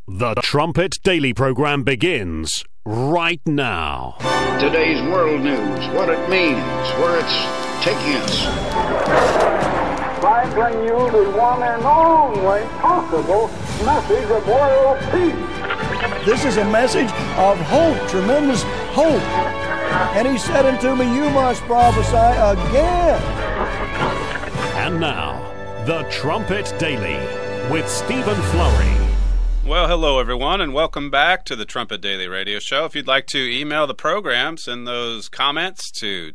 The Trumpet Daily program begins right now. Today's world news, what it means, where it's taking us. I bring you the one and only possible message of world peace. This is a message of hope, tremendous hope. And he said unto me, you must prophesy again. And now, The Trumpet Daily with Stephen Flurry. Well, hello, everyone, and welcome back to the Trumpet Daily Radio Show. If you'd like to email the program, send those comments to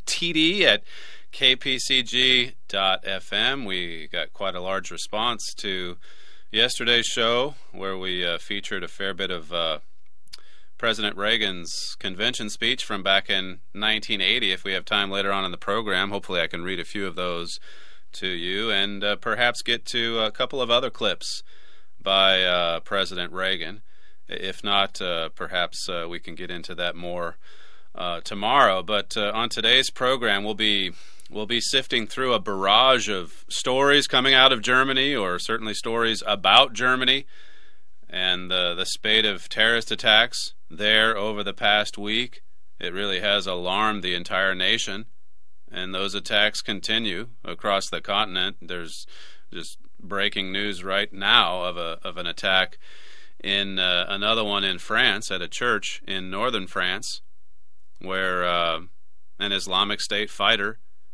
td@kpcg.fm. We got quite a large response to yesterday's show, where we featured a fair bit of President Reagan's convention speech from back in 1980. If we have time later on in the program, hopefully I can read a few of those to you, and perhaps get to a couple of other clips by President Reagan. If not, perhaps we can get into that more tomorrow. But on today's program, we'll be sifting through a barrage of stories coming out of Germany, or certainly stories about Germany, and the spate of terrorist attacks there over the past week. It really has alarmed the entire nation, and those attacks continue across the continent. There's just breaking news right now of an attack in another one in France at a church in northern France, where an Islamic State fighter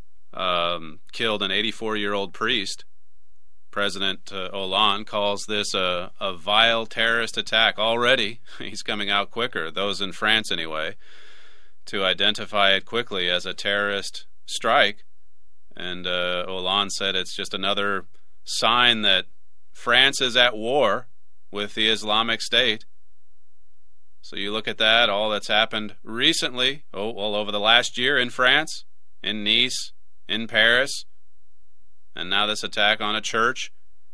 killed an 84-year-old priest. President Hollande calls this a vile terrorist attack. Already, he's coming out quicker, those in France anyway, to identify it quickly as a terrorist strike. And Hollande said it's just another sign that France is at war with the Islamic State. So you look at that, all that's happened recently, all over the last year in France, in Nice, in Paris, and now this attack on a church.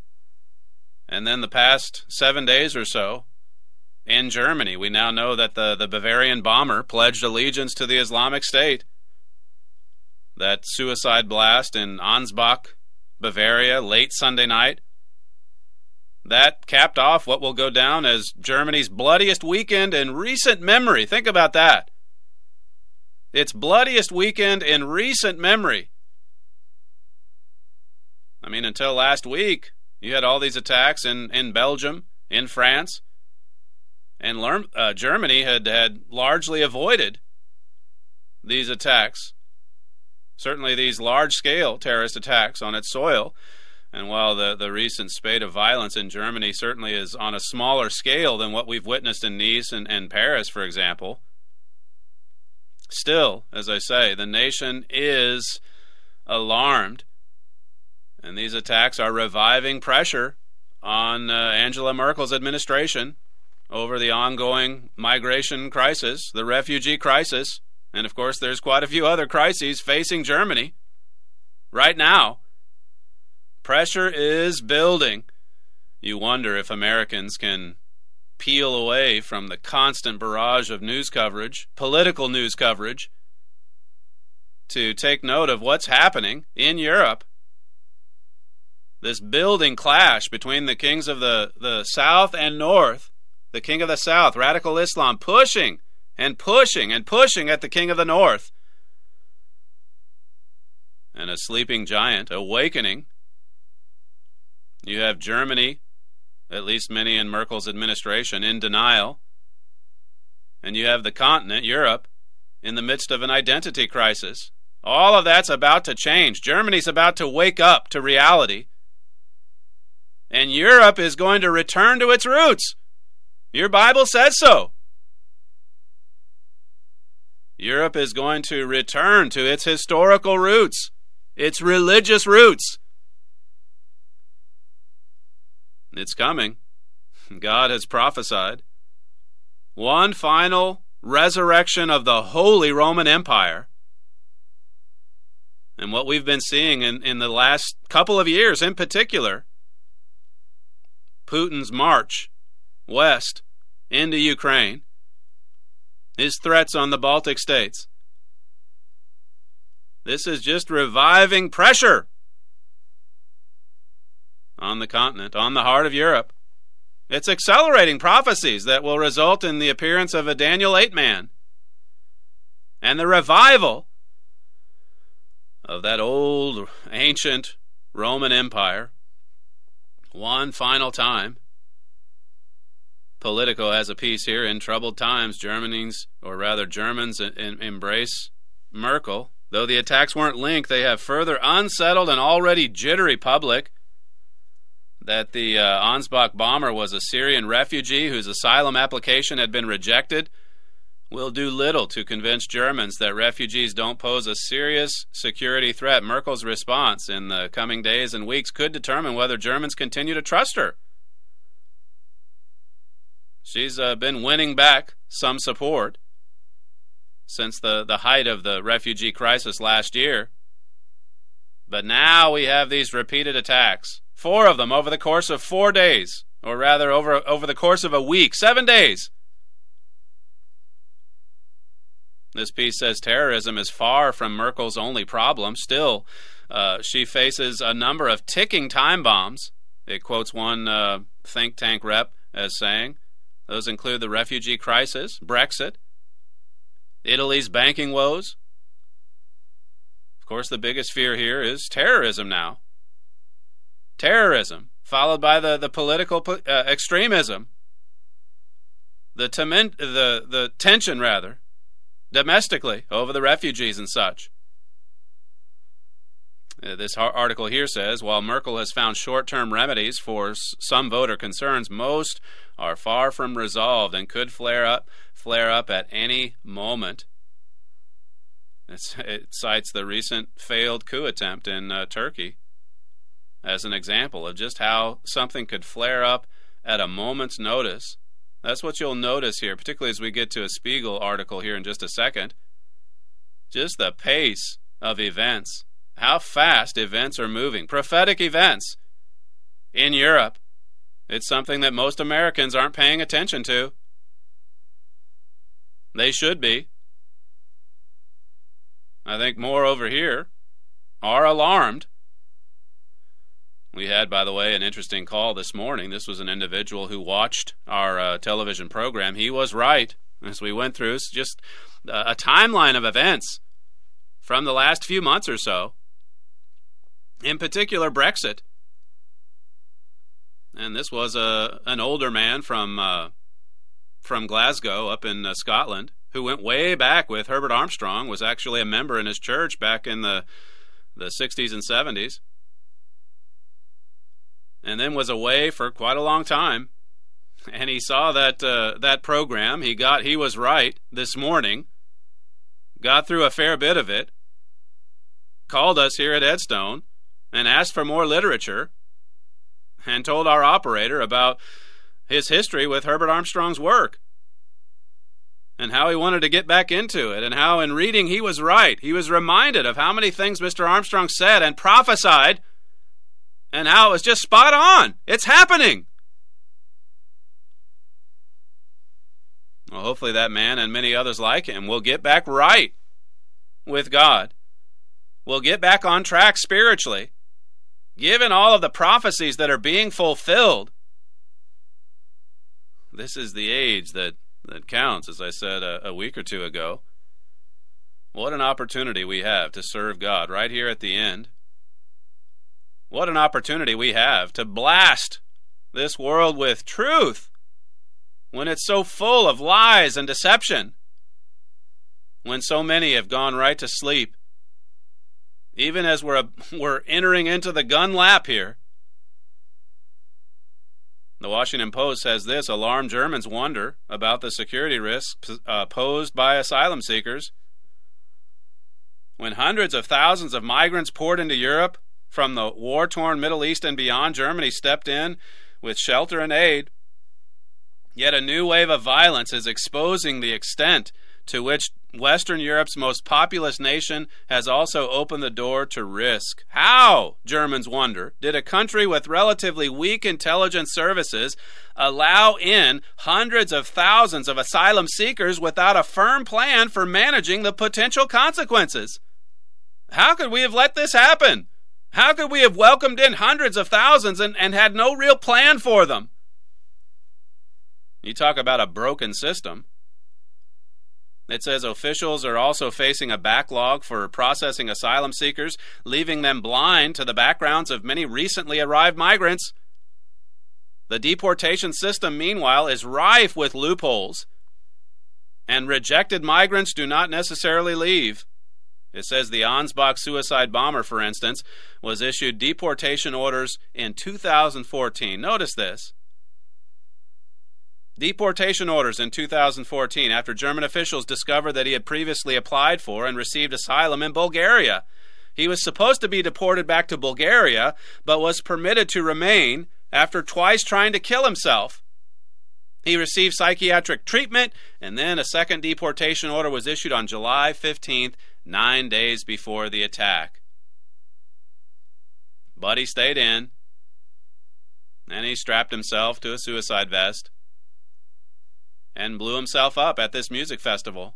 And then the past 7 days or so in Germany, we now know that the Bavarian bomber pledged allegiance to the Islamic State. That suicide blast in Ansbach, Bavaria, late Sunday night, that capped off what will go down as Germany's bloodiest weekend in recent memory. Think about that. Its bloodiest weekend in recent memory. I mean, until last week, you had all these attacks in Belgium, in France, and Germany had largely avoided these attacks. Certainly these large-scale terrorist attacks on its soil. And while the recent spate of violence in Germany certainly is on a smaller scale than what we've witnessed in Nice and Paris, for example, still, as I say, the nation is alarmed. And these attacks are reviving pressure on Angela Merkel's administration over the ongoing migration crisis, the refugee crisis. And, of course, there's quite a few other crises facing Germany right now. Pressure is building. You wonder if Americans can peel away from the constant barrage of news coverage, political news coverage, to take note of what's happening in Europe. This building clash between the kings of the South and North, the king of the South, radical Islam, pushing and pushing and pushing at the king of the North. And a sleeping giant awakening. You have Germany, at least many in Merkel's administration, in denial. And you have the continent, Europe, in the midst of an identity crisis. All of that's about to change. Germany's about to wake up to reality. And Europe is going to return to its roots. Your Bible says so. Europe is going to return to its historical roots, its religious roots. It's coming. God has prophesied. One final resurrection of the Holy Roman Empire. And what we've been seeing in the last couple of years in particular, Putin's march west into Ukraine, his threats on the Baltic states. This is just reviving pressure on the continent, on the heart of Europe. It's accelerating prophecies that will result in the appearance of a Daniel 8 man and the revival of that old, ancient Roman Empire one final time. Politico has a piece here. In troubled times, Germans embrace Merkel. Though the attacks weren't linked, they have further unsettled an already jittery public. That the Ansbach bomber was a Syrian refugee whose asylum application had been rejected will do little to convince Germans that refugees don't pose a serious security threat. Merkel's response in the coming days and weeks could determine whether Germans continue to trust her. She's been winning back some support since the height of the refugee crisis last year. But now we have these repeated attacks. 4 of them over the course of 4 days, or rather over the course of a week, 7 days. This piece says terrorism is far from Merkel's only problem. Still, she faces a number of ticking time bombs. It quotes one think tank rep as saying, those include the refugee crisis, Brexit, Italy's banking woes. Of course, the biggest fear here is terrorism now. Terrorism, followed by the political extremism, the tension, rather, domestically over the refugees and such. This article here says, while Merkel has found short-term remedies for some voter concerns, most are far from resolved and could flare up at any moment. It cites the recent failed coup attempt in Turkey as an example of just how something could flare up at a moment's notice. That's what you'll notice here, particularly as we get to a Spiegel article here in just a second. Just the pace of events, how fast events are moving. Prophetic events in Europe. It's something that most Americans aren't paying attention to. They should be. I think more over here are alarmed. We had, by the way, an interesting call this morning. This was an individual who watched our television program. He was right as we went through just a timeline of events from the last few months or so. In particular, Brexit. And this was an older man from Glasgow up in Scotland who went way back with Herbert Armstrong, was actually a member in his church back in the 60s and 70s. And then was away for quite a long time. And he saw that program. He was right this morning. Got through a fair bit of it. Called us here at Edstone and asked for more literature. And told our operator about his history with Herbert Armstrong's work. And how he wanted to get back into it. And how in reading he was right. He was reminded of how many things Mr. Armstrong said and prophesied. And how it was just spot on. It's happening. Well, hopefully that man and many others like him will get back right with God. Will get back on track spiritually. Given all of the prophecies that are being fulfilled. This is the age that counts, as I said a week or two ago. What an opportunity we have to serve God right here at the end. What an opportunity we have to blast this world with truth when it's so full of lies and deception, when so many have gone right to sleep. Even as we're entering into the gun lap here. The Washington Post says this, alarmed Germans wonder about the security risks posed by asylum seekers. When hundreds of thousands of migrants poured into Europe from the war-torn Middle East and beyond, Germany stepped in with shelter and aid. Yet a new wave of violence is exposing the extent to which Western Europe's most populous nation has also opened the door to risk. How, Germans wonder, did a country with relatively weak intelligence services allow in hundreds of thousands of asylum seekers without a firm plan for managing the potential consequences? How could we have let this happen? How could we have welcomed in hundreds of thousands and had no real plan for them? You talk about a broken system. It says officials are also facing a backlog for processing asylum seekers, leaving them blind to the backgrounds of many recently arrived migrants. The deportation system, meanwhile, is rife with loopholes, and rejected migrants do not necessarily leave. It says the Ansbach suicide bomber, for instance, was issued deportation orders in 2014. Notice this. Deportation orders in 2014 after German officials discovered that he had previously applied for and received asylum in Bulgaria. He was supposed to be deported back to Bulgaria, but was permitted to remain after twice trying to kill himself. He received psychiatric treatment, and then a second deportation order was issued on July 15th, 9 days before the attack. But he stayed in, and he strapped himself to a suicide vest and blew himself up at this music festival.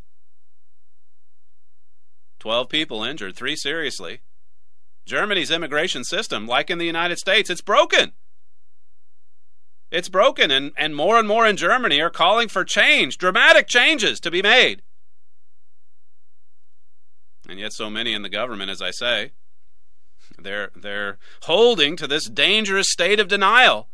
12 people injured, 3 seriously. Germany's immigration system, like in the United States, it's broken. It's broken, and more in Germany are calling for change, dramatic changes to be made. And yet so many in the government, as I say, they're holding to this dangerous state of denial.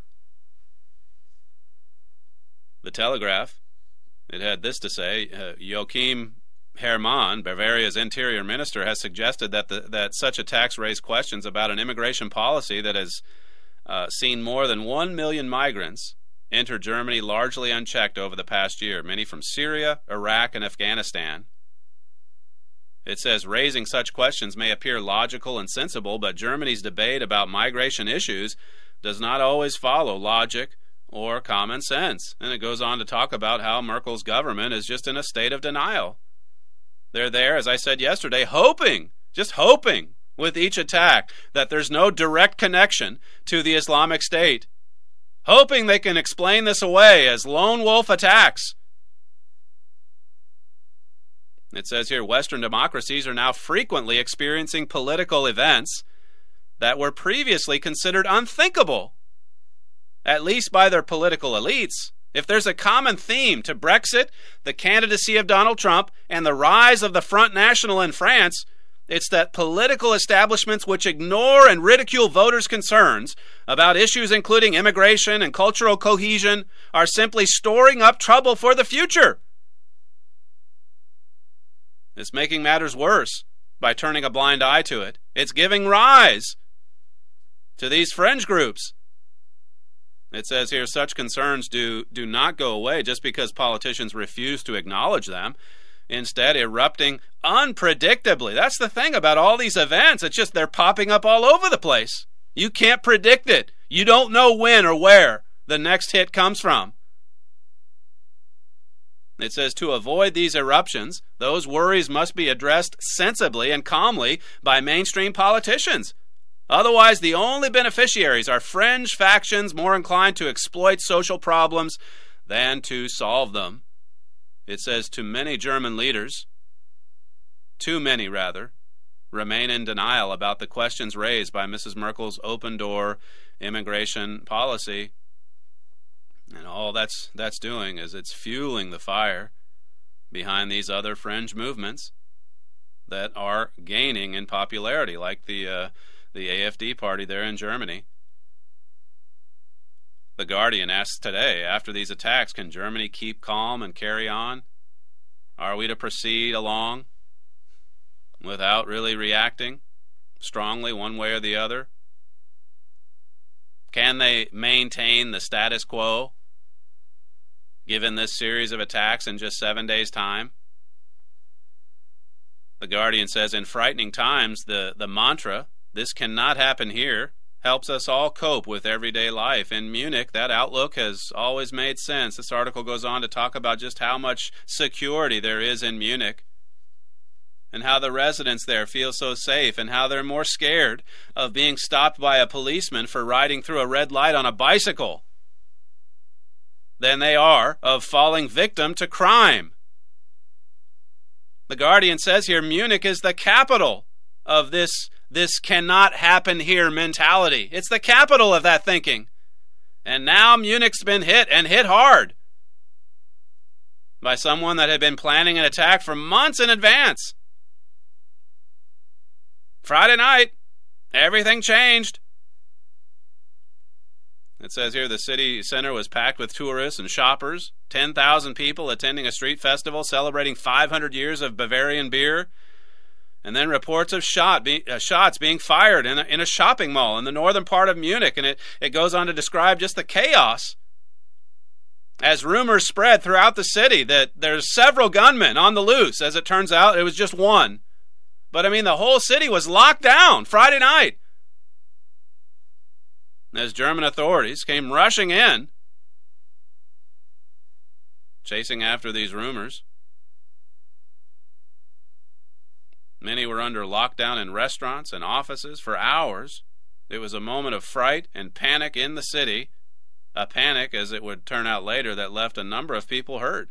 The Telegraph, it had this to say, Joachim Herrmann, Bavaria's interior minister, has suggested that such attacks raise questions about an immigration policy that has seen more than 1 million migrants enter Germany largely unchecked over the past year, many from Syria, Iraq, and Afghanistan. It says raising such questions may appear logical and sensible, but Germany's debate about migration issues does not always follow logic or common sense. And it goes on to talk about how Merkel's government is just in a state of denial. They're there, as I said yesterday, just hoping with each attack that there's no direct connection to the Islamic State. Hoping they can explain this away as lone wolf attacks. It says here, Western democracies are now frequently experiencing political events that were previously considered unthinkable, at least by their political elites. If there's a common theme to Brexit, the candidacy of Donald Trump, and the rise of the Front National in France, it's that political establishments which ignore and ridicule voters' concerns about issues including immigration and cultural cohesion are simply storing up trouble for the future. It's making matters worse by turning a blind eye to it. It's giving rise to these fringe groups. It says here, such concerns do not go away just because politicians refuse to acknowledge them, instead erupting unpredictably. That's the thing about all these events. It's just they're popping up all over the place. You can't predict it. You don't know when or where the next hit comes from. It says to avoid these eruptions, those worries must be addressed sensibly and calmly by mainstream politicians. Otherwise, the only beneficiaries are fringe factions more inclined to exploit social problems than to solve them. It says too many German leaders, remain in denial about the questions raised by Mrs. Merkel's open-door immigration policy. And all that's doing is it's fueling the fire behind these other fringe movements that are gaining in popularity, like the AfD party there in Germany. The Guardian asks today, after these attacks, can Germany keep calm and carry on? Are we to proceed along without really reacting strongly one way or the other? Can they maintain the status quo given this series of attacks in just 7 days' time? The Guardian says, in frightening times, the mantra, "This cannot happen here," helps us all cope with everyday life. In Munich, that outlook has always made sense. This article goes on to talk about just how much security there is in Munich, and how the residents there feel so safe, and how they're more scared of being stopped by a policeman for riding through a red light on a bicycle than they are of falling victim to crime. The Guardian says here, Munich is the capital of this cannot happen here mentality. It's the capital of that thinking. And now Munich's been hit, and hit hard. by someone that had been planning an attack for months in advance. Friday night, everything changed. It says here the city center was packed with tourists and shoppers, 10,000 people attending a street festival celebrating 500 years of Bavarian beer, and then reports of shots being fired in a shopping mall in the northern part of Munich, and it goes on to describe just the chaos as rumors spread throughout the city that there's several gunmen on the loose. As it turns out, it was just one. But I mean, the whole city was locked down Friday night as German authorities came rushing in, chasing after these rumors. Many were under lockdown in restaurants and offices for hours. It was a moment of fright and panic in the city, a panic, as it would turn out later, that left a number of people hurt.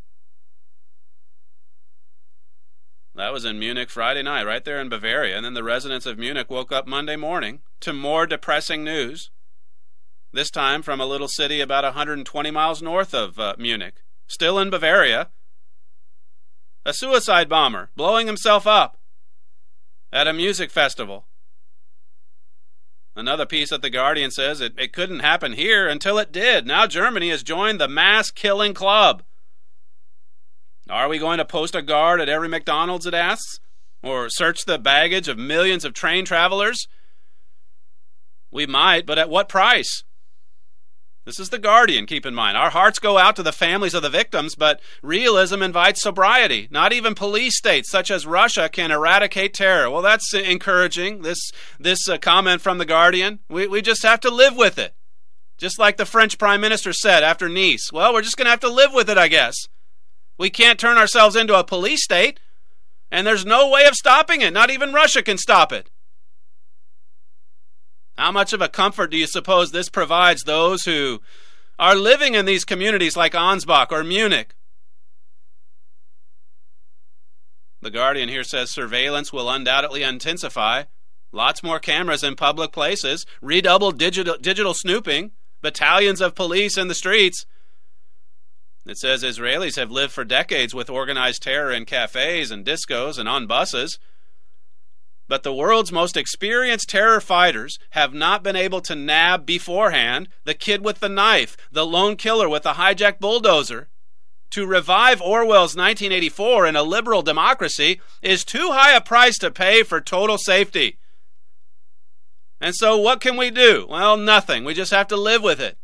That was in Munich Friday night, right there in Bavaria. And then the residents of Munich woke up Monday morning to more depressing news, this time from a little city about 120 miles north of Munich, still in Bavaria. A suicide bomber blowing himself up at a music festival. Another piece at The Guardian says it couldn't happen here until it did. Now Germany has joined the mass killing club. Are we going to post a guard at every McDonald's, it asks? Or search the baggage of millions of train travelers? We might, but at what price? This is The Guardian, keep in mind. Our hearts go out to the families of the victims, but realism invites sobriety. Not even police states such as Russia can eradicate terror. Well, that's encouraging, this comment from The Guardian. We just have to live with it. Just like the French Prime Minister said after Nice. Well, we're just going to have to live with it, I guess. We can't turn ourselves into a police state, and there's no way of stopping it. Not even Russia can stop it. How much of a comfort do you suppose this provides those who are living in these communities like Ansbach or Munich? The Guardian here says surveillance will undoubtedly intensify. Lots more cameras in public places, redoubled digital snooping, battalions of police in the streets. It says Israelis have lived for decades with organized terror in cafes and discos and on buses. But the world's most experienced terror fighters have not been able to nab beforehand the kid with the knife, the lone killer with the hijacked bulldozer. To revive Orwell's 1984 in a liberal democracy is too high a price to pay for total safety. And so what can we do? Well, nothing. We just have to live with it.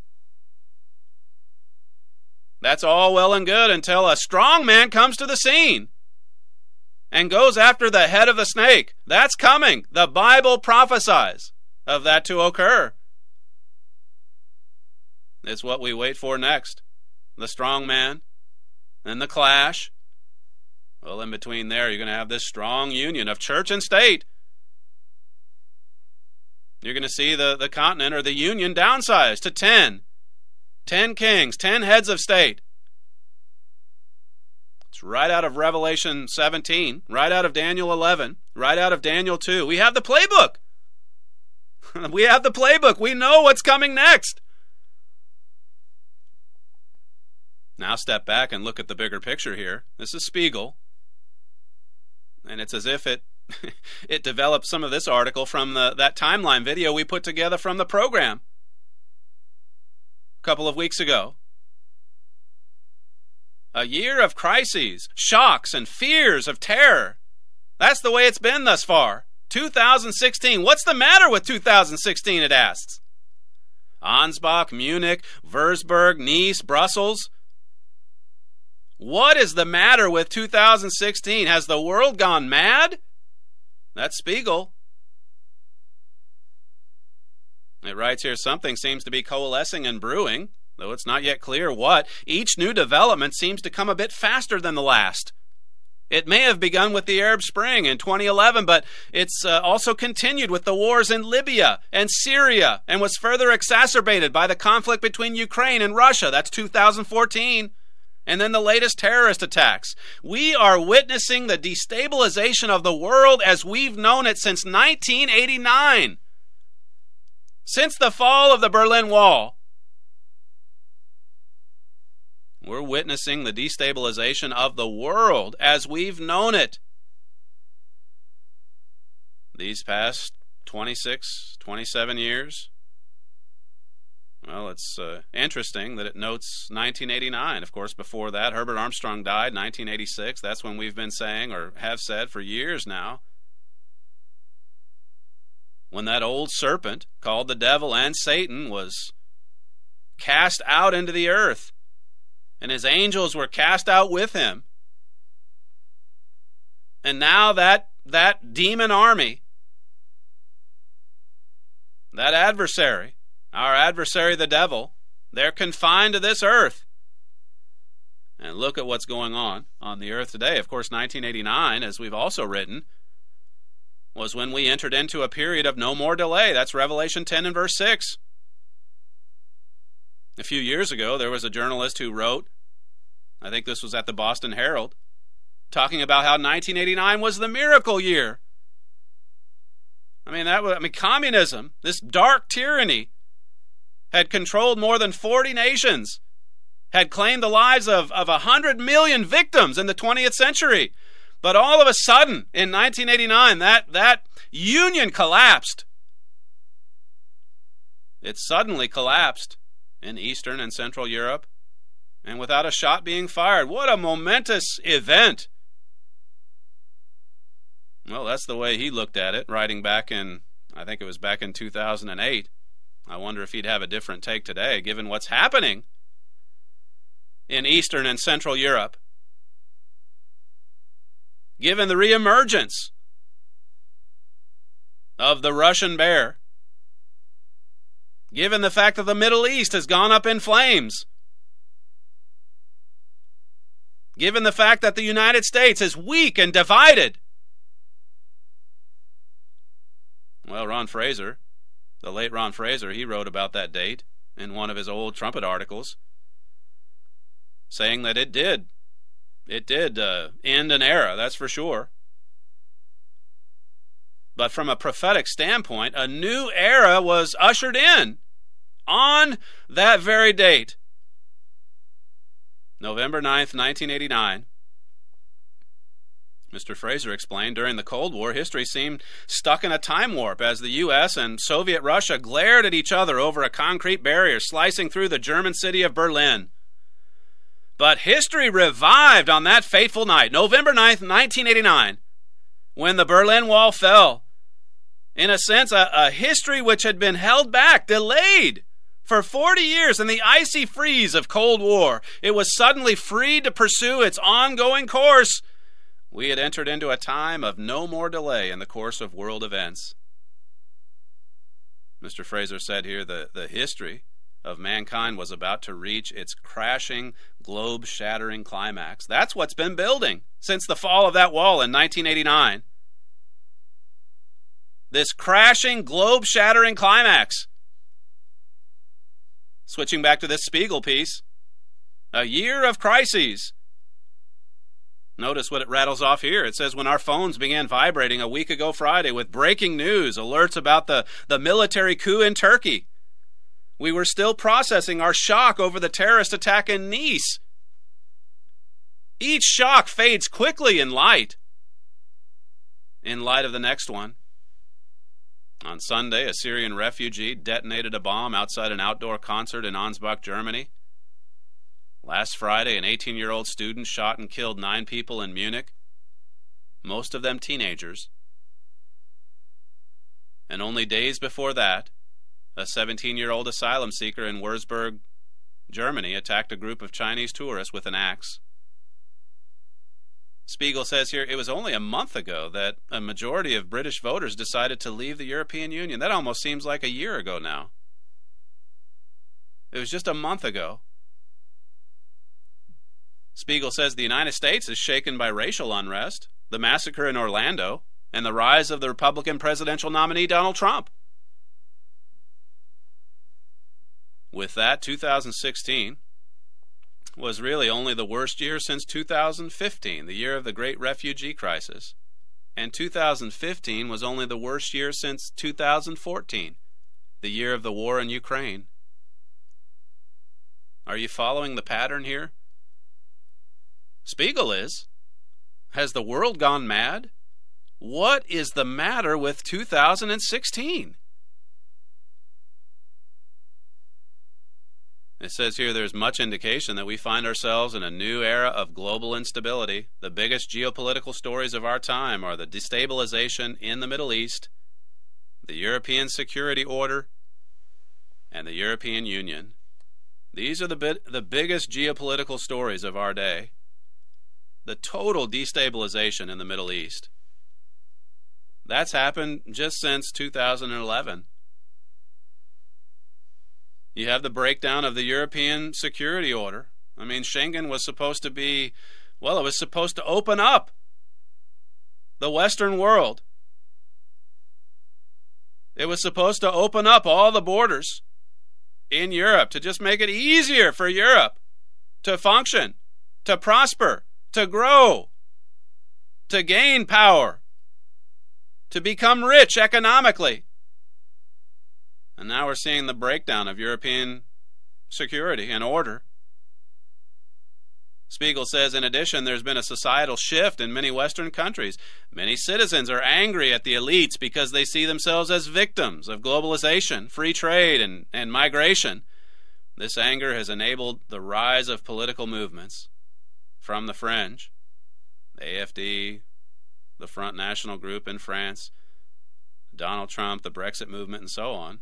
That's all well and good until a strong man comes to the scene and goes after the head of the snake. That's coming. The Bible prophesies of that to occur. It's what we wait for next. The strong man and the clash. Well, in between there, you're going to have this strong union of church and state. You're going to see the continent or the union downsized to 10. 10 kings, 10 heads of state. It's right out of Revelation 17, right out of Daniel 11, right out of Daniel 2. We have the playbook. We have the playbook. We know what's coming next. Now step back and look at the bigger picture here. This is Spiegel. And it's as if it developed some of this article from that timeline video we put together from the program couple of weeks ago. A year of crises, shocks, and fears of terror. That's the way it's been thus far. 2016. What's the matter with 2016, it asks. Ansbach, Munich, Würzburg, Nice, Brussels. What is the matter with 2016? Has the world gone mad? That's Spiegel. It writes here, something seems to be coalescing and brewing, though it's not yet clear what. Each new development seems to come a bit faster than the last. It may have begun with the Arab Spring in 2011, but it's also continued with the wars in Libya and Syria, and was further exacerbated by the conflict between Ukraine and Russia. That's 2014. And then the latest terrorist attacks. We are witnessing the destabilization of the world as we've known it since 1989. Since the fall of the Berlin Wall. We're witnessing the destabilization of the world as we've known it these past 26, 27 years. Well, it's interesting that it notes 1989. Of course, before that, Herbert Armstrong died, 1986. That's when we've been saying, or have said for years now, when that old serpent, called the devil and Satan, was cast out into the earth, and his angels were cast out with him. And now that demon army, that adversary, our adversary the devil, they're confined to this earth. And look at what's going on the earth today. Of course, 1989, as we've also written, was when we entered into a period of no more delay. That's Revelation 10 and verse 6. A few years ago, there was a journalist who wrote, I think this was at the Boston Herald, talking about how 1989 was the miracle year. Communism, this dark tyranny, had controlled more than 40 nations, had claimed the lives of 100 million victims in the 20th century. But all of a sudden, in 1989, that union collapsed. It suddenly collapsed in Eastern and Central Europe, and without a shot being fired. What a momentous event. Well, that's the way he looked at it, writing back in, I think it was back in 2008. I wonder if he'd have a different take today, given what's happening in Eastern and Central Europe. Given the reemergence of the Russian bear. Given the fact that the Middle East has gone up in flames. Given the fact that the United States is weak and divided. Well, Ron Fraser, the late Ron Fraser, he wrote about that date in one of his old trumpet articles, saying that it did end an era, that's for sure. But from a prophetic standpoint, a new era was ushered in on that very date, November 9th, 1989. Mr. Fraser explained, during the Cold War, history seemed stuck in a time warp as the U.S. and Soviet Russia glared at each other over a concrete barrier slicing through the German city of Berlin. But history revived on that fateful night, November 9th, 1989, when the Berlin Wall fell. In a sense, a history which had been held back, delayed for 40 years in the icy freeze of Cold War. It was suddenly free to pursue its ongoing course. We had entered into a time of no more delay in the course of world events. Mr. Fraser said here the history of mankind was about to reach its crashing, globe-shattering climax. That's what's been building since the fall of that wall in 1989. This crashing, globe-shattering climax. Switching back to this Spiegel piece, a year of crises. Notice what it rattles off here. It says, when our phones began vibrating a week ago Friday with breaking news, alerts about the military coup in Turkey, we were still processing our shock over the terrorist attack in Nice. Each shock fades quickly in light of the next one. On Sunday, a Syrian refugee detonated a bomb outside an outdoor concert in Ansbach, Germany. Last Friday, an 18-year-old student shot and killed 9 people in Munich, most of them teenagers. And only days before that, a 17-year-old asylum seeker in Würzburg, Germany, attacked a group of Chinese tourists with an axe. Spiegel says here, it was only a month ago that a majority of British voters decided to leave the European Union. That almost seems like a year ago now. It was just a month ago. Spiegel says the United States is shaken by racial unrest, the massacre in Orlando, and the rise of the Republican presidential nominee Donald Trump. With that, 2016 was really only the worst year since 2015, the year of the great refugee crisis. And 2015 was only the worst year since 2014, the year of the war in Ukraine. Are you following the pattern here? Spiegel is. Has the world gone mad? What is the matter with 2016? It says here there's much indication that we find ourselves in a new era of global instability. The biggest geopolitical stories of our time are the destabilization in the Middle East, the European Security Order, and the European Union. These are the biggest geopolitical stories of our day. The total destabilization in the Middle East. That's happened just since 2011. You have the breakdown of the European Security Order. I mean, Schengen was supposed to be, well, it was supposed to open up the Western world. It was supposed to open up all the borders in Europe to just make it easier for Europe to function, to prosper, to grow, to gain power, to become rich economically. And now we're seeing the breakdown of European security and order. Spiegel says, in addition, there's been a societal shift in many Western countries. Many citizens are angry at the elites because they see themselves as victims of globalization, free trade, and migration. This anger has enabled the rise of political movements from the French, the AFD, the Front National Group in France, Donald Trump, the Brexit movement, and so on.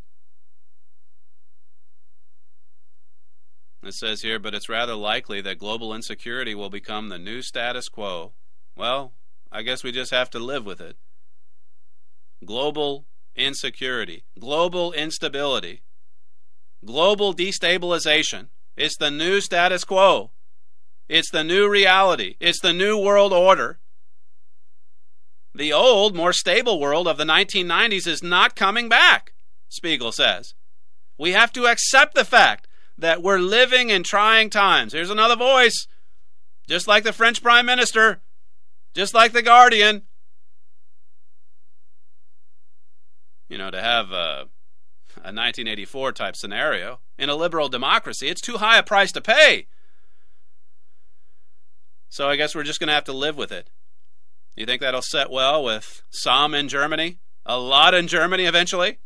It says here, but it's rather likely that global insecurity will become the new status quo. Well, I guess we just have to live with it. Global insecurity, global instability, global destabilization. It's the new status quo. It's the new reality. It's the new world order. The old, more stable world of the 1990s is not coming back, Spiegel says. We have to accept the fact that we're living in trying times. Here's another voice, just like the French Prime Minister, just like The Guardian. You know, to have a 1984 type scenario in a liberal democracy, it's too high a price to pay. So I guess we're just going to have to live with it. You think that'll set well with some in Germany? A lot in Germany eventually?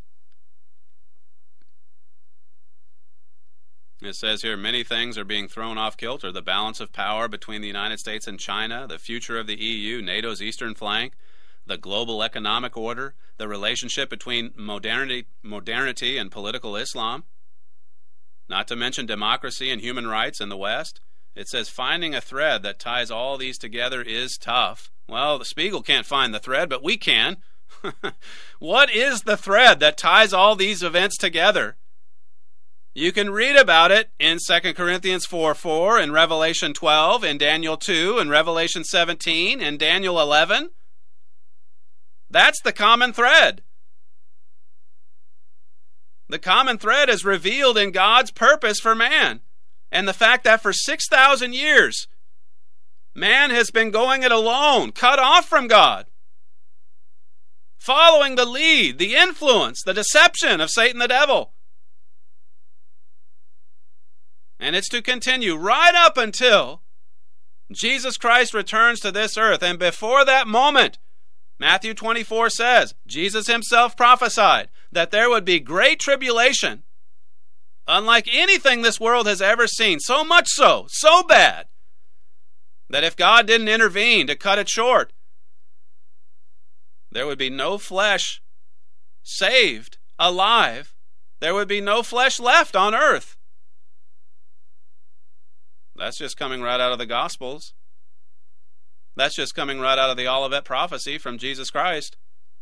It says here, many things are being thrown off kilter. The balance of power between the United States and China, the future of the EU, NATO's eastern flank, the global economic order, the relationship between modernity and political Islam, not to mention democracy and human rights in the West. It says finding a thread that ties all these together is tough. Well, the Spiegel can't find the thread, but we can. What is the thread that ties all these events together? You can read about it in 2 Corinthians 4:4, in Revelation 12, in Daniel 2, in Revelation 17, in Daniel 11. That's the common thread. The common thread is revealed in God's purpose for man, and the fact that for 6,000 years, man has been going it alone, cut off from God, following the lead, the influence, the deception of Satan the devil. And it's to continue right up until Jesus Christ returns to this earth. And before that moment, Matthew 24 says, Jesus himself prophesied that there would be great tribulation, unlike anything this world has ever seen. So much so bad, that if God didn't intervene to cut it short, there would be no flesh saved, alive. There would be no flesh left on earth. That's just coming right out of the Gospels. That's just coming right out of the Olivet prophecy from Jesus Christ.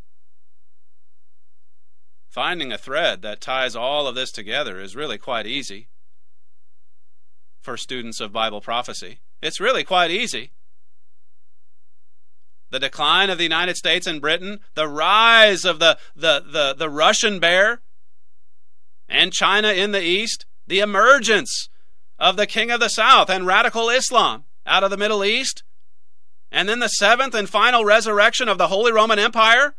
Finding a thread that ties all of this together is really quite easy for students of Bible prophecy. It's really quite easy. The decline of the United States and Britain, the rise of the Russian bear and China in the east, the emergence of the King of the South and radical Islam out of the Middle East, and then the seventh and final resurrection of the Holy Roman Empire.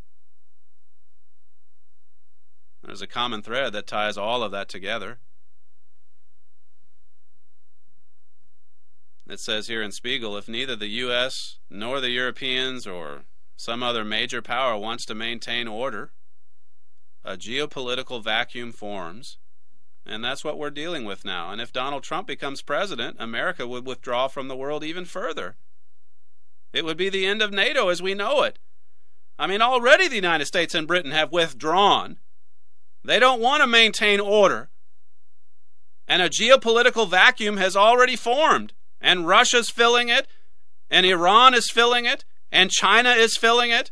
There's a common thread that ties all of that together. It says here in Spiegel, if neither the U.S. nor the Europeans or some other major power wants to maintain order, a geopolitical vacuum forms, and that's what we're dealing with now. And if Donald Trump becomes president, America would withdraw from the world even further. It would be the end of NATO as we know it. I mean, already the United States and Britain have withdrawn. They don't want to maintain order. And a geopolitical vacuum has already formed. And Russia's filling it, and Iran is filling it, and China is filling it.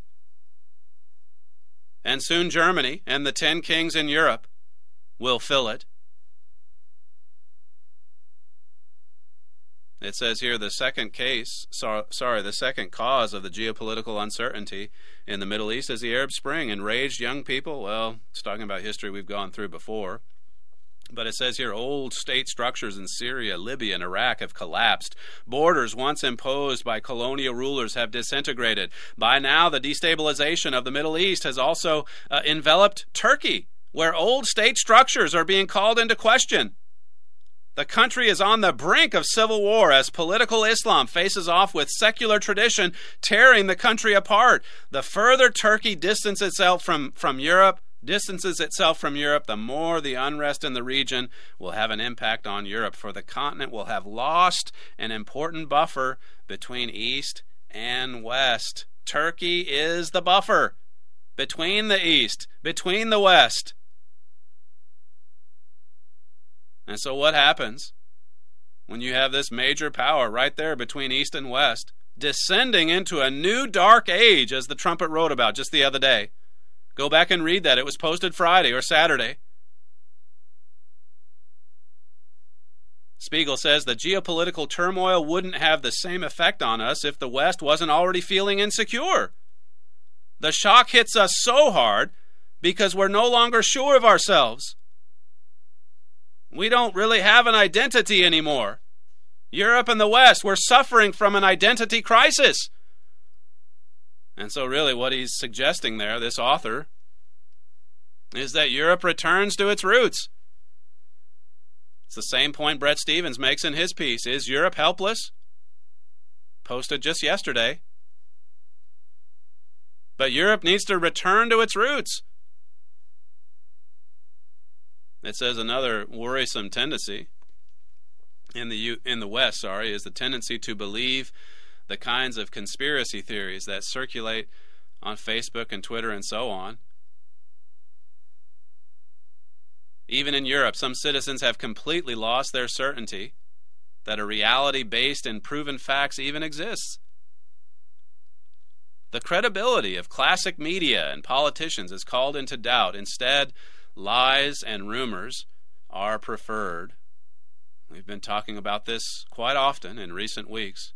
And soon Germany and the 10 kings in Europe will fill it. It says here the second cause of the geopolitical uncertainty in the Middle East is the Arab Spring. Enraged young people, well, it's talking about history we've gone through before. But it says here old state structures in Syria, Libya, and Iraq have collapsed. Borders once imposed by colonial rulers have disintegrated. By now, the destabilization of the Middle East has also enveloped Turkey, where old state structures are being called into question. The country is on the brink of civil war as political Islam faces off with secular tradition, tearing the country apart. The further Turkey distances itself from Europe, the more the unrest in the region will have an impact on Europe, for the continent will have lost an important buffer between East and West. Turkey is the buffer between the East, between the West. And so what happens when you have this major power right there between East and West, descending into a new dark age, as the Trumpet wrote about just the other day? Go back and read that. It was posted Friday or Saturday. Spiegel says the geopolitical turmoil wouldn't have the same effect on us if the West wasn't already feeling insecure. The shock hits us so hard because we're no longer sure of ourselves. We don't really have an identity anymore. Europe and the West, we're suffering from an identity crisis. And so really what he's suggesting there, this author, is that Europe returns to its roots. It's the same point Bret Stephens makes in his piece. Is Europe helpless? Posted just yesterday. But Europe needs to return to its roots. It says another worrisome tendency in the West, is the tendency to believe the kinds of conspiracy theories that circulate on Facebook and Twitter and so on. Even in Europe, some citizens have completely lost their certainty that a reality based in proven facts even exists. The credibility of classic media and politicians is called into doubt. Instead, lies and rumors are preferred. We've been talking about this quite often in recent weeks.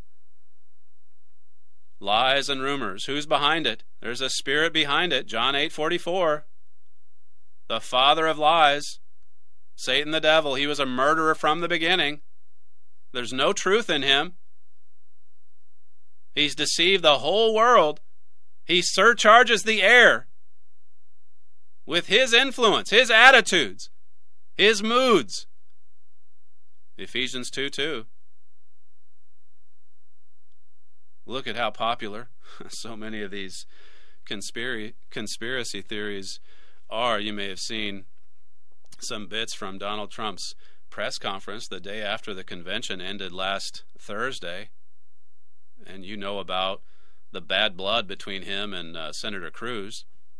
Lies and rumors. Who's behind it? There's a spirit behind it. John 8:44. The father of lies. Satan the devil. He was a murderer from the beginning. There's no truth in him. He's deceived the whole world. He surcharges the air with his influence, his attitudes, his moods. Ephesians 2:2. Look at how popular so many of these conspiracy theories are. You may have seen some bits from Donald Trump's press conference the day after the convention ended last Thursday. And you know about the bad blood between him and Senator Cruz.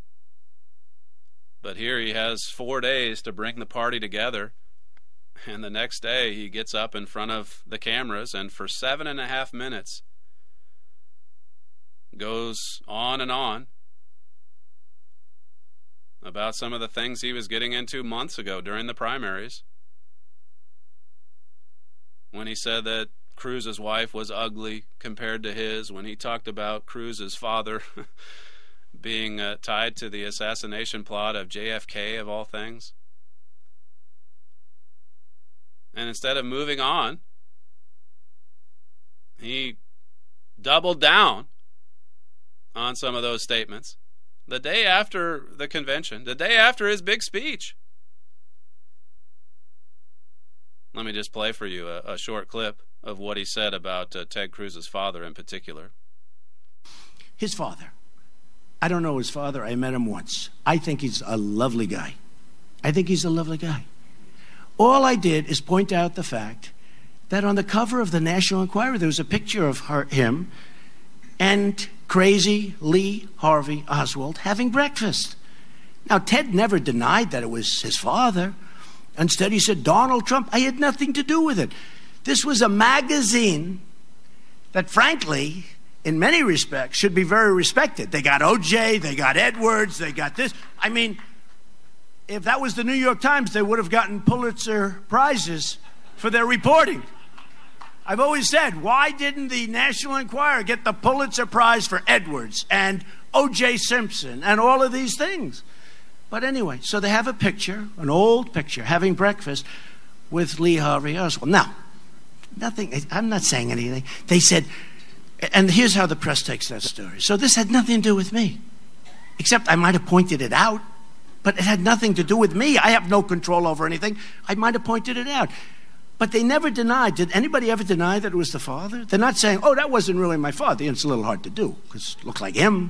But here he has 4 days to bring the party together. And the next day he gets up in front of the cameras and for 7.5 minutes goes on and on about some of the things he was getting into months ago during the primaries. When he said that Cruz's wife was ugly compared to his, when he talked about Cruz's father being tied to the assassination plot of JFK, of all things. And instead of moving on, he doubled down on some of those statements the day after the convention, the day after his big speech. Let me just play for you a short clip of what he said about Ted Cruz's father in particular. His father. I don't know his father. I met him once. I think he's a lovely guy. All I did is point out the fact that on the cover of the National Enquirer, there was a picture of him and crazy Lee Harvey Oswald having breakfast. Now, Ted never denied that it was his father. Instead, he said, Donald Trump. I had nothing to do with it. This was a magazine that, frankly, in many respects, should be very respected. They got O.J., they got Edwards, they got this. I mean, if that was the New York Times, they would have gotten Pulitzer Prizes for their reporting. I've always said, why didn't the National Enquirer get the Pulitzer Prize for Edwards and O.J. Simpson and all of these things? But anyway, so they have a picture, an old picture, having breakfast with Lee Harvey Oswald. Now, I'm not saying anything. They said, and here's how the press takes that story. So this had nothing to do with me, except I might have pointed it out, but it had nothing to do with me. I have no control over anything. I might have pointed it out. But they never denied. Did anybody ever deny that it was the father? They're not saying, oh, that wasn't really my father. It's a little hard to do because it looked like him.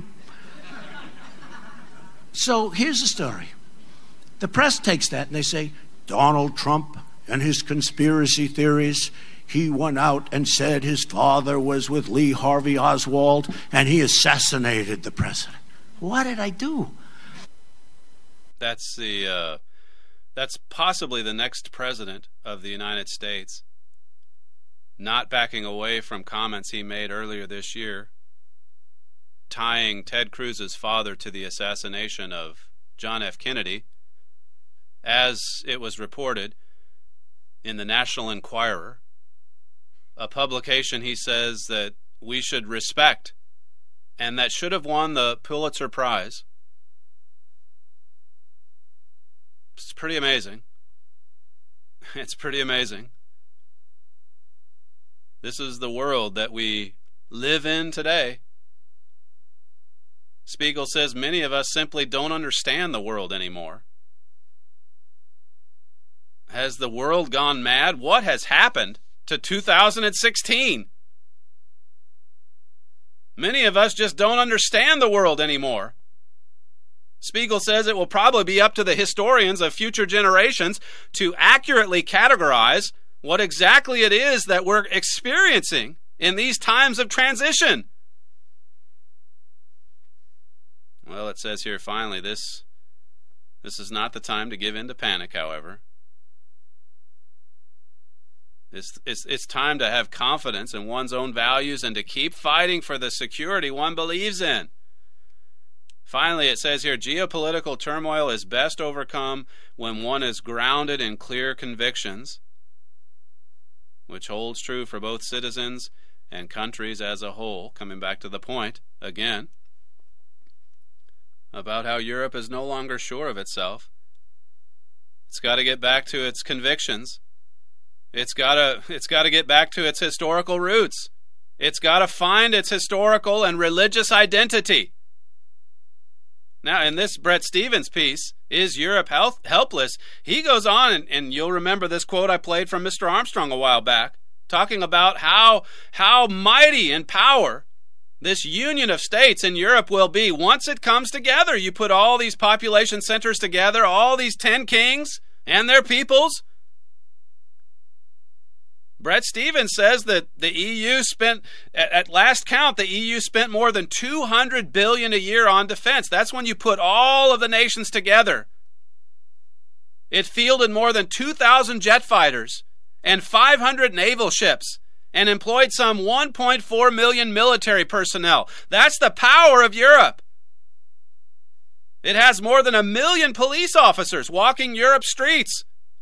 So here's the story. The press takes that and they say, Donald Trump and his conspiracy theories, he went out and said his father was with Lee Harvey Oswald and he assassinated the president. What did I do? That's possibly the next president of the United States not backing away from comments he made earlier this year, tying Ted Cruz's father to the assassination of John F. Kennedy, as it was reported in the National Enquirer, a publication he says that we should respect and that should have won the Pulitzer Prize. It's pretty amazing. It's pretty amazing. This is the world that we live in today. Spiegel says many of us simply don't understand the world anymore. Has the world gone mad? What has happened to 2016? Many of us just don't understand the world anymore. Spiegel says it will probably be up to the historians of future generations to accurately categorize what exactly it is that we're experiencing in these times of transition. Well, it says here finally, this is not the time to give in to panic, however. It's time to have confidence in one's own values and to keep fighting for the security one believes in. Finally, it says here, geopolitical turmoil is best overcome when one is grounded in clear convictions, which holds true for both citizens and countries as a whole. Coming back to the point again about how Europe is no longer sure of itself. It's got to get back to its convictions. It's got to get back to its historical roots. It's got to find its historical and religious identity. Now, in this Bret Stephens piece, Is Europe Helpless? He goes on, and you'll remember this quote I played from Mr. Armstrong a while back, talking about how mighty in power this union of states in Europe will be once it comes together. You put all these population centers together, all these 10 kings and their peoples. Bret Stephens says that the EU spent, at last count, the EU spent more than $200 billion a year on defense. That's when you put all of the nations together. It fielded more than 2,000 jet fighters and 500 naval ships and employed some 1.4 million military personnel. That's the power of Europe. It has more than 1 million police officers walking Europe's streets.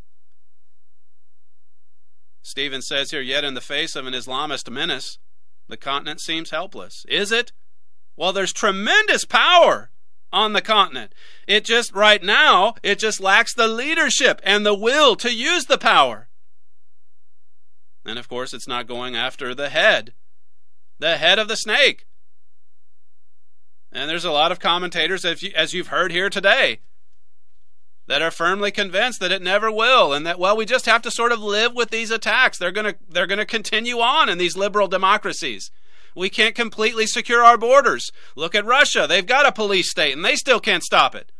Stephens says here, yet in the face of an Islamist menace, the continent seems helpless. Is it? Well, there's tremendous power on the continent. Right now, it just lacks the leadership and the will to use the power. And of course, it's not going after the head of the snake. And there's a lot of commentators, as you've heard here today, that are firmly convinced that it never will, and that, well, we just have to sort of live with these attacks. They're going to continue on in these liberal democracies. We can't completely secure our borders. Look at Russia. They've got a police state, and they still can't stop it.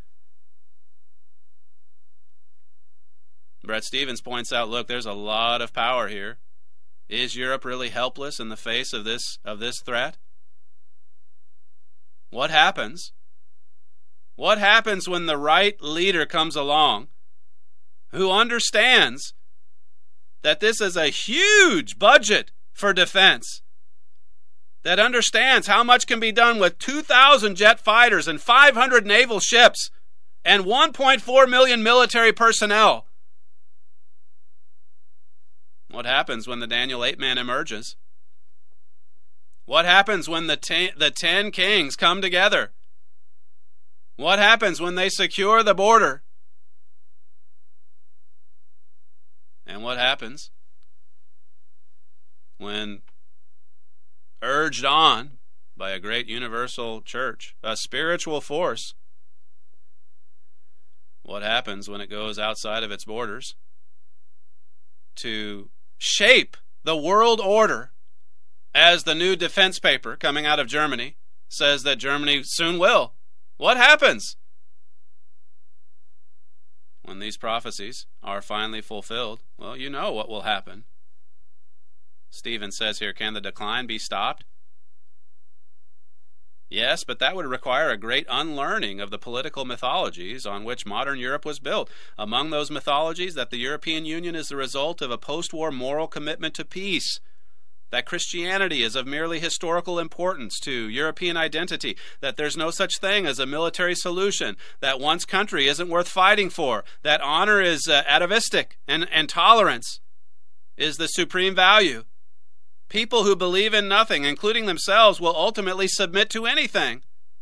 Bret Stephens points out, look, there's a lot of power here. Is Europe really helpless in the face of this threat? What happens? What happens when the right leader comes along who understands that this is a huge budget for defense, that understands how much can be done with 2,000 jet fighters and 500 naval ships and 1.4 million military personnel? What happens when the Daniel 8 man emerges? What happens when the 10 kings come together? What happens when they secure the border? And what happens when, urged on by a great universal church, a spiritual force, what happens when it goes outside of its borders to shape the world order, as the new defense paper coming out of Germany says that Germany soon will? What happens when these prophecies are finally fulfilled? Well, you know what will happen. Stephen says here, can the decline be stopped? Yes, but that would require a great unlearning of the political mythologies on which modern Europe was built. Among those mythologies, that the European Union is the result of a post-war moral commitment to peace, that Christianity is of merely historical importance to European identity, that there's no such thing as a military solution, that one's country isn't worth fighting for, that honor is atavistic, and tolerance is the supreme value. People who believe in nothing, including themselves, will ultimately submit to anything.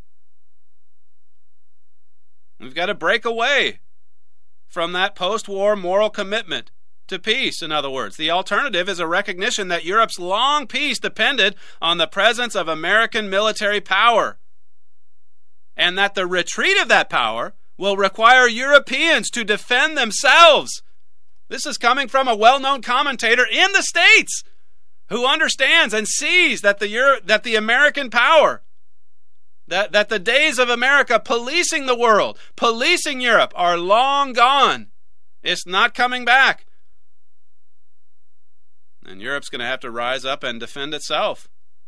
We've got to break away from that post-war moral commitment to peace, in other words. The alternative is a recognition that Europe's long peace depended on the presence of American military power, and that the retreat of that power will require Europeans to defend themselves. This is coming from a well-known commentator in the States who understands and sees that the American power, that the days of America policing the world, policing Europe, are long gone. It's not coming back. And Europe's going to have to rise up and defend itself.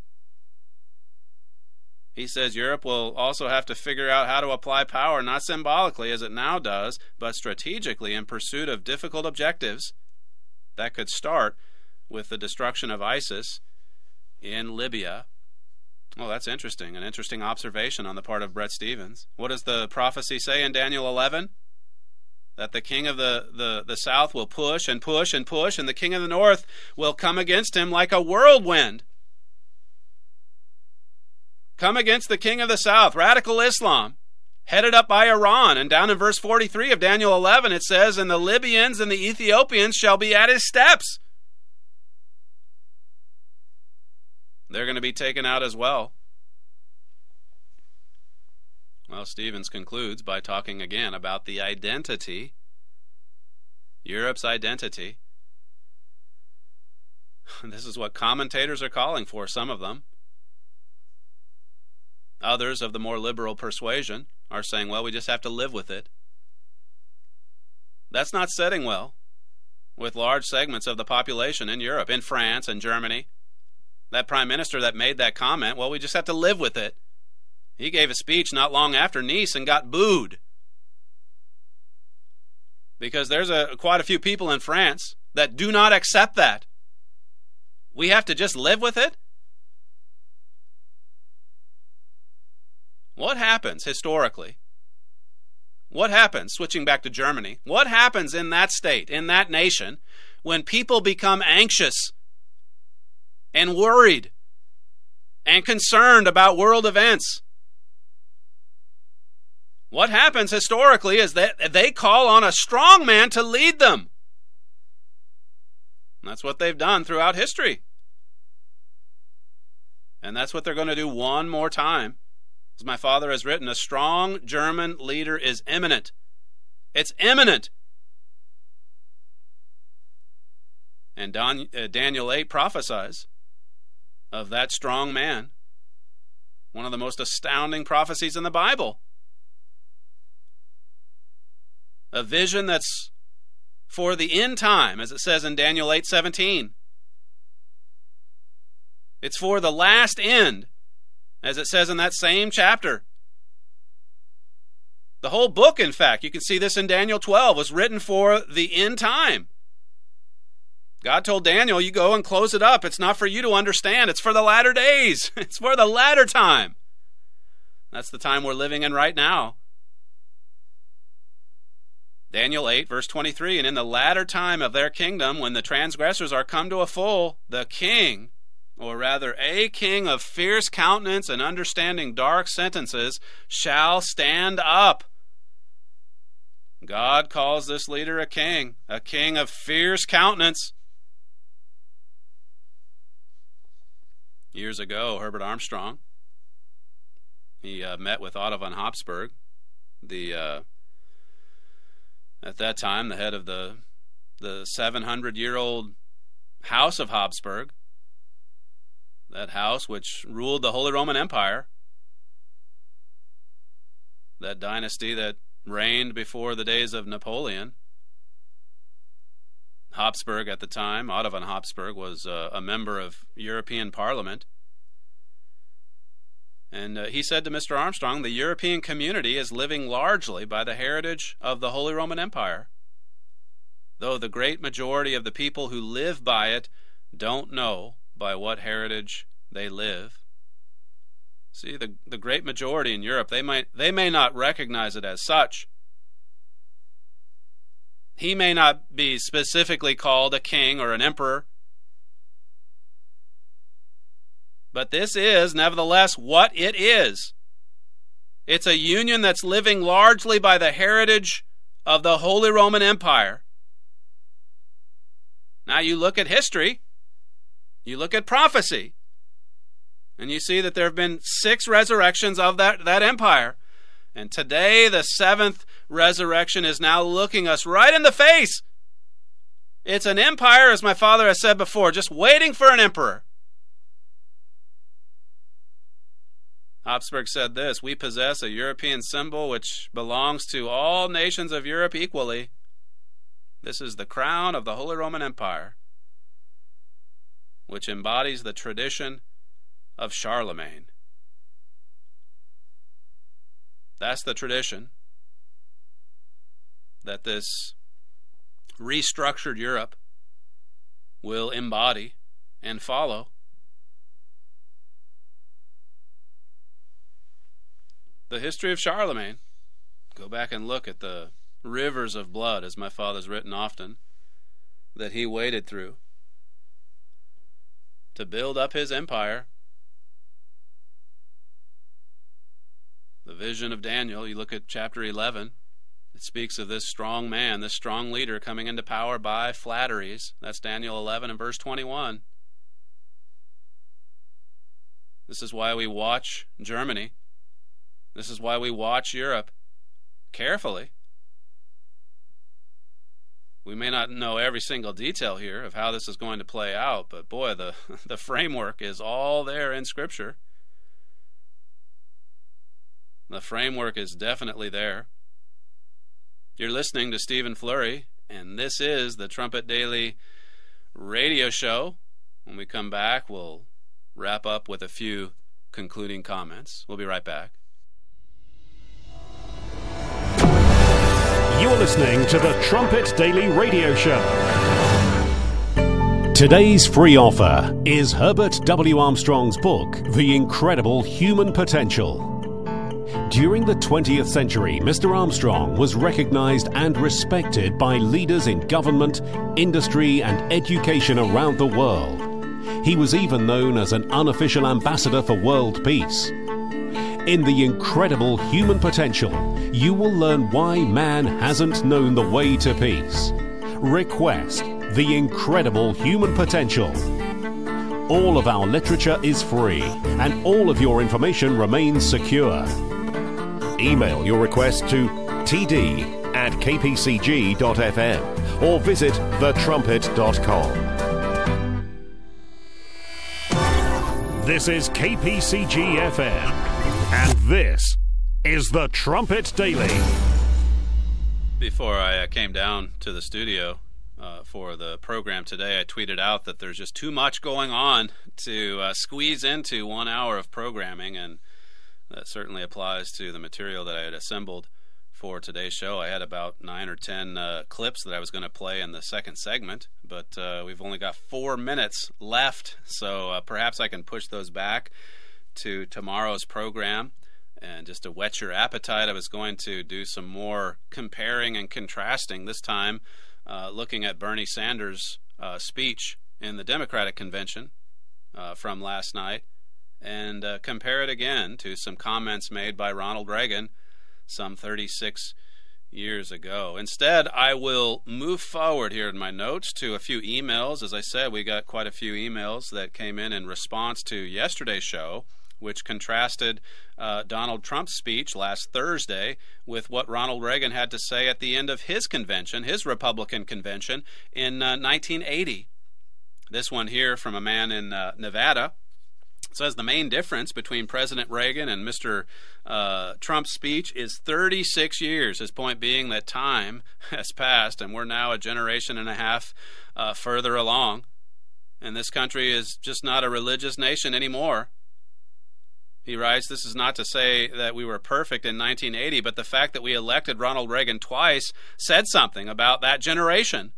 He says Europe will also have to figure out how to apply power, not symbolically as it now does, but strategically in pursuit of difficult objectives. That could start with the destruction of ISIS in Libya. Well, that's interesting. An interesting observation on the part of Bret Stephens. What does the prophecy say in Daniel 11? That the king of the south will push and push and push, and the king of the north will come against him like a whirlwind. Come against the king of the south, radical Islam, headed up by Iran. And down in verse 43 of Daniel 11 it says, and the Libyans and the Ethiopians shall be at his steps. They're going to be taken out as well. Well, Stephens concludes by talking again about the identity, Europe's identity. This is what commentators are calling for, some of them. Others of the more liberal persuasion are saying, well, we just have to live with it. That's not setting well with large segments of the population in Europe, in France and Germany. That prime minister that made that comment, well, we just have to live with it. He gave a speech not long after Nice and got booed. Because there's quite a few people in France that do not accept that. We have to just live with it? What happens historically? What happens, switching back to Germany, what happens in that state, in that nation, when people become anxious and worried and concerned about world events? What happens historically is that they call on a strong man to lead them. And that's what they've done throughout history. And that's what they're going to do one more time. As my father has written, a strong German leader is imminent. It's imminent. And Daniel 8 prophesies of that strong man, one of the most astounding prophecies in the Bible. A vision that's for the end time, as it says in Daniel 8:17. It's for the last end, as it says in that same chapter. The whole book, in fact, you can see this in Daniel 12, was written for the end time. God told Daniel, you go and close it up. It's not for you to understand. It's for the latter days. It's for the latter time. That's the time we're living in right now. Daniel 8, verse 23, and in the latter time of their kingdom, when the transgressors are come to a full, the king, or rather a king of fierce countenance and understanding dark sentences, shall stand up. God calls this leader a king of fierce countenance. Years ago, Herbert Armstrong, he met with Otto von Habsburg, at that time the head of the 700-year-old House of Habsburg, that house which ruled the Holy Roman Empire, that dynasty that reigned before the days of Napoleon. Habsburg at the time, Otto von Habsburg, was a member of European Parliament. And he said to Mr. Armstrong, the European community is living largely by the heritage of the Holy Roman Empire, though the great majority of the people who live by it don't know by what heritage they live. See, the great majority in Europe, they may not recognize it as such. He may not be specifically called a king or an emperor, but this is nevertheless what it is. It's a union that's living largely by the heritage of the Holy Roman Empire. Now you look at history, you look at prophecy, and you see that there have been 6 resurrections of that empire. And today, the 7th resurrection is now looking us right in the face. It's an empire, as my father has said before, just waiting for an emperor. Habsburg said this, we possess a European symbol which belongs to all nations of Europe equally. This is the crown of the Holy Roman Empire, which embodies the tradition of Charlemagne. That's the tradition that this restructured Europe will embody and follow. The history of Charlemagne. Go back and look at the rivers of blood, as my father's written often, that he waded through to build up his empire. The vision of Daniel, you look at chapter 11, it speaks of this strong man, this strong leader coming into power by flatteries. That's Daniel 11 and verse 21. This is why we watch Germany. This is why we watch Europe carefully. We may not know every single detail here of how this is going to play out, but boy, the framework is all there in Scripture. The framework is definitely there. You're listening to Stephen Flurry, and this is the Trumpet Daily radio show. When we come back, we'll wrap up with a few concluding comments. We'll be right back. You're listening to the Trumpet Daily radio show. Today's free offer is Herbert W. Armstrong's book, The Incredible Human Potential. During the 20th century, Mr. Armstrong was recognized and respected by leaders in government, industry, and education around the world. He was even known as an unofficial ambassador for world peace. In The Incredible Human Potential, you will learn why man hasn't known the way to peace. Request The Incredible Human Potential. All of our literature is free, and all of your information remains secure. Email your request to td@trumpet-radio.com. at kpcg.fm or visit thetrumpet.com. This is KPCG FM, and this is The Trumpet Daily. Before I came down to the studio for the program today, I tweeted out that there's just too much going on to squeeze into 1 hour of programming, and that certainly applies to the material that I had assembled for today's show. I had about 9 or 10 clips that I was going to play in the second segment, but we've only got 4 minutes left, so perhaps I can push those back to tomorrow's program. And just to whet your appetite, I was going to do some more comparing and contrasting, this time looking at Bernie Sanders' speech in the Democratic Convention from last night, and compare it again to some comments made by Ronald Reagan some 36 years ago. Instead, I will move forward here in my notes to a few emails. As I said, we got quite a few emails that came in response to yesterday's show, which contrasted Donald Trump's speech last Thursday with what Ronald Reagan had to say at the end of his convention, his Republican convention, in 1980. This one here from a man in Nevada says the main difference between President Reagan and Mr. Trump's speech is 36 years, his point being that time has passed and we're now a generation and a half further along, and this country is just not a religious nation anymore. He writes, this is not to say that we were perfect in 1980, but the fact that we elected Ronald Reagan twice said something about that generation.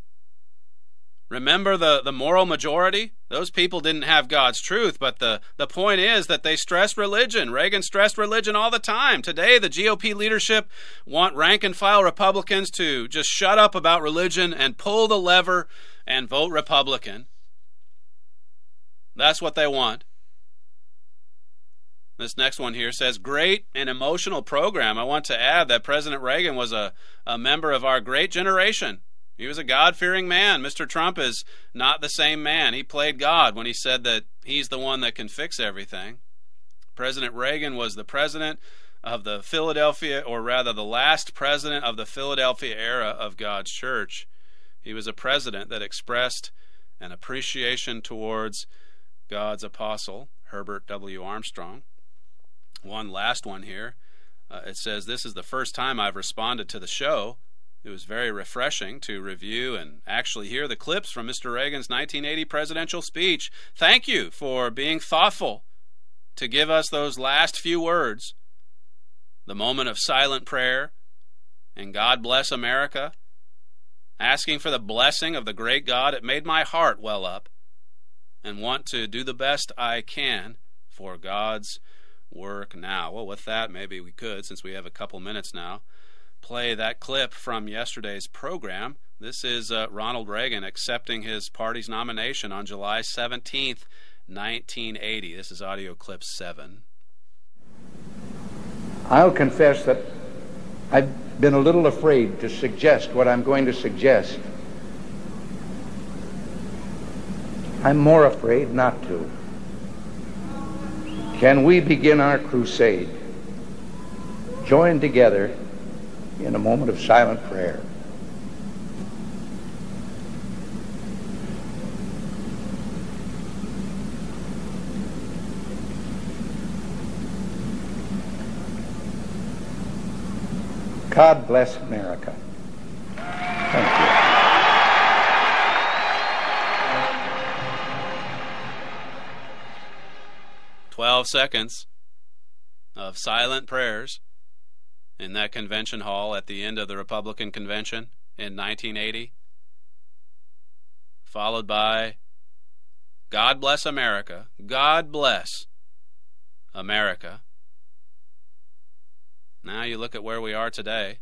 Remember the moral majority? Those people didn't have God's truth, but the point is that they stressed religion. Reagan stressed religion all the time. Today, the GOP leadership want rank-and-file Republicans to just shut up about religion and pull the lever and vote Republican. That's what they want. This next one here says, great and emotional program. I want to add that President Reagan was a member of our great generation. He was a God-fearing man. Mr. Trump is not the same man. He played God when he said that he's the one that can fix everything. President Reagan was the president of the Philadelphia, or rather the last president of the Philadelphia era of God's church. He was a president that expressed an appreciation towards God's apostle, Herbert W. Armstrong. One last one here. It says, this is the first time I've responded to the show. It was very refreshing to review and actually hear the clips from Mr. Reagan's 1980 presidential speech. Thank you for being thoughtful to give us those last few words. The moment of silent prayer and God bless America, asking for the blessing of the great God. It made my heart well up and want to do the best I can for God's work now. Well, with that, maybe we could, since we have a couple minutes now, play that clip from yesterday's program. This is Ronald Reagan accepting his party's nomination on July 17th, 1980. This is audio clip 7. I'll confess that I've been a little afraid to suggest what I'm going to suggest. I'm more afraid not to. Can we begin our crusade, join together in a moment of silent prayer? God bless America. Thank you. 12 seconds of silent prayers in that convention hall at the end of the Republican convention in 1980, followed by God bless America, God bless America. Now you look at where we are today.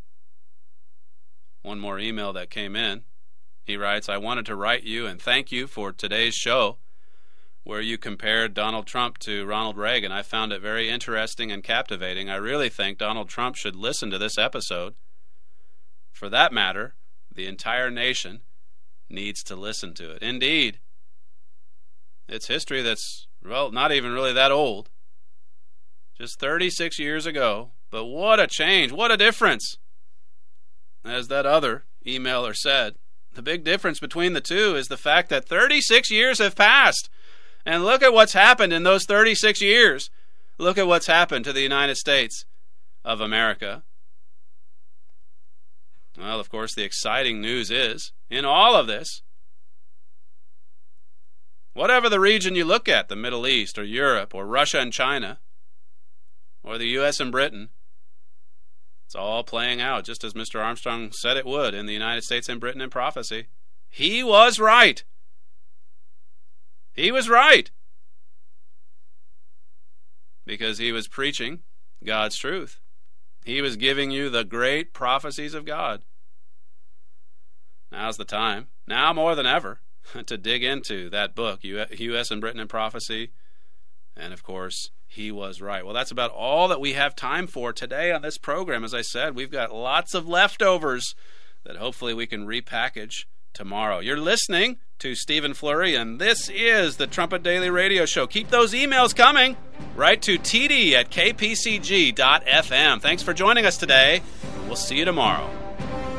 One more email that came in. He writes, I wanted to write you and thank you for today's show where you compared Donald Trump to Ronald Reagan. I found it very interesting and captivating. I really think Donald Trump should listen to this episode. For that matter, the entire nation needs to listen to it. Indeed, it's history that's, well, not even really that old. Just 36 years ago. But what a change, what a difference. as that other emailer said, the big difference between the two is the fact that 36 years have passed. And look at what's happened in those 36 years. Look at what's happened to the United States of America. Well, of course, the exciting news is, in all of this, whatever the region you look at, the Middle East or Europe or Russia and China or the U.S. and Britain, it's all playing out just as Mr. Armstrong said it would in the United States and Britain in prophecy. He was right. He was right. Because he was preaching God's truth. He was giving you the great prophecies of God. Now's the time, now more than ever, to dig into that book, U.S. and Britain in Prophecy. And, of course, he was right. Well, that's about all that we have time for today on this program. As I said, we've got lots of leftovers that hopefully we can repackage tomorrow. You're listening to Stephen Flurry, and this is the Trumpet Daily Radio Show. Keep those emails coming. Write to td@kpcg.fm. Thanks for joining us today. We'll see you tomorrow.